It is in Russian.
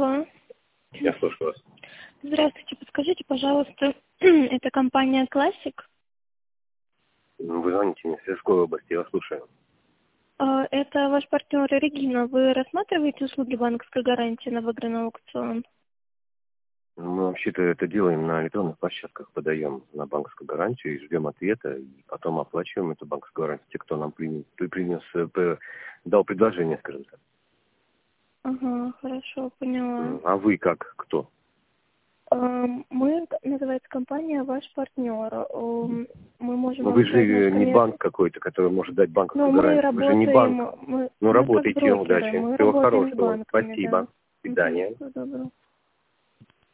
Алло. Я слушаю вас. Здравствуйте, подскажите, пожалуйста, это компания Classic? Вы звоните мне в Тверской области, я вас слушаю. Это ваш партнер Регина. Вы рассматриваете услуги банковской гарантии на выигранный аукцион? Мы вообще-то это делаем на электронных площадках, подаем на банковскую гарантию и ждем ответа, и потом оплачиваем эту банковскую гарантию, те, кто нам дал предложение, скажем так. Ага, хорошо, поняла. А вы как, кто? Мы, называется компания «Ваш партнер». Мы можем Ну вам вы же дать наш не конец. банк какой-то, который может дать банковскую Ну, мы гарантию. Вы же не банк. работаем, мы как Работайте, брокеры, удачи. мы Всего работаем с хорошего. банками, Спасибо. да. До свидания. Всего доброго.